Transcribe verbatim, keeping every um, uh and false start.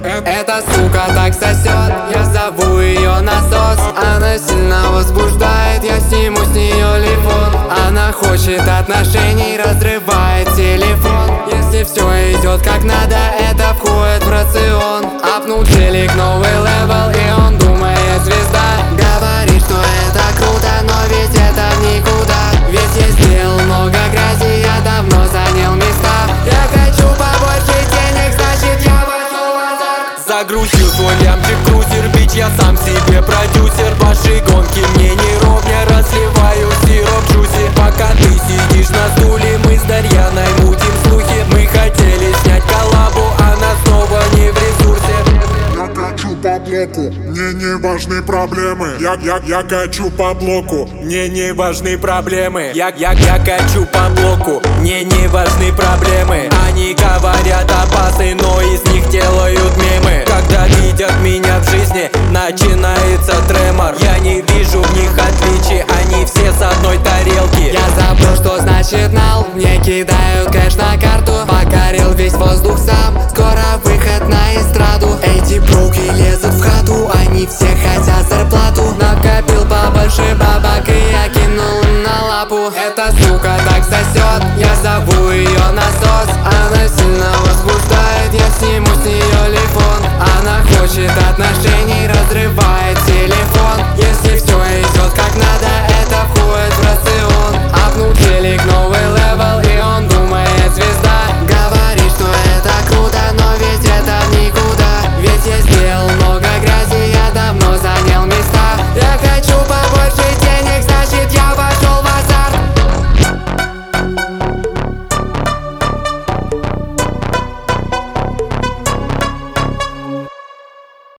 Эта сука так сосет, я зову ее насос. Она сильно возбуждает, я сниму с нее лифон. Она хочет отношений, разрывает телефон. Если все идет как надо, это входит в рацион. Апнул телек, новый левел, и он думает звезда. Говорит, что это круто, но ведь это в никуда. Ведь я сделал много грязи, я давно занял места. Я хочу побольше денег, значит я возьму азарт. Загрузил свой лямчик крузер, бич, я сам себе продюсер. Ваши гонки мне не ровня, разливаю сироп джуси. Пока ты сидишь на стуле, мы с Дарьяной мутим слухи. Мы хотели снять коллабу, она снова не в ресурсе. Я качу по блоку, мне не важны проблемы. Я, я, я качу по блоку, Мне не важны проблемы. Я, я, я качу по блоку, мне не важны проблемы. Они говорят опасы, но из них делают мемы. Когда видят меня в жизни, начинается тремор. Я не вижу в них отличий, они все с одной тарелки. Я забыл, что значит нал. Мне кидают кэш на карту. Покорил весь воздух сам.